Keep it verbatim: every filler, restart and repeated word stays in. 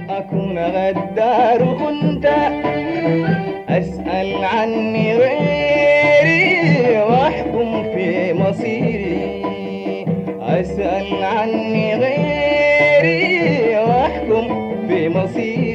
أكون غدار وكنت أسأل عني غيري وأحكم في مصيري، أسأل عني غيري وأحكم في مصيري.